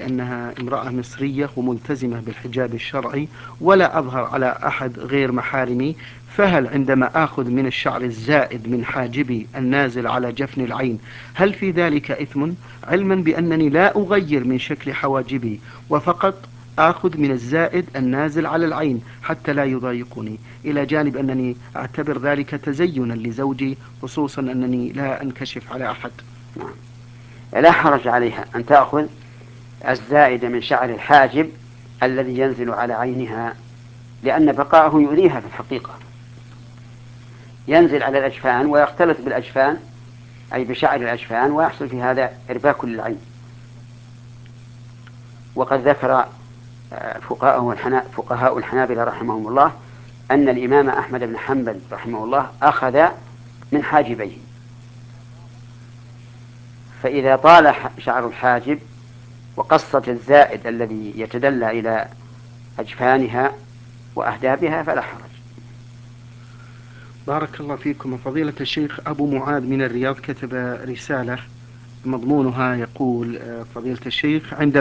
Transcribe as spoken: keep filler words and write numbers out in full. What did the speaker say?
بأنها امرأة مصرية وملتزمة بالحجاب الشرعي ولا أظهر على أحد غير محارمي، فهل عندما آخذ من الشعر الزائد من حاجبي النازل على جفن العين هل في ذلك إثم، علما بأنني لا أغير من شكل حواجبي وفقط آخذ من الزائد النازل على العين حتى لا يضايقني، إلى جانب أنني أعتبر ذلك تزينا لزوجي، خصوصا أنني لا أنكشف على أحد. لا حرج عليها أن تأخذ الزائد من شعر الحاجب الذي ينزل على عينها، لأن بقاءه يؤذيها في الحقيقة، ينزل على الأجفان ويختلط بالأجفان أي بشعر الأجفان، ويحصل في هذا إرباك للعين. وقد ذكر فقهاء الحنابلة رحمهم الله أن الإمام أحمد بن حنبل رحمه الله أخذ من حاجبيه، فإذا طال شعر الحاجب وقصت الزائد الذي يتدلى إلى أجفانها وأهدابها فلا حرج. بارك الله فيكم. فضيلة الشيخ، أبو معاذ من الرياض كتب رسالة مضمونها يقول: فضيلة الشيخ، عند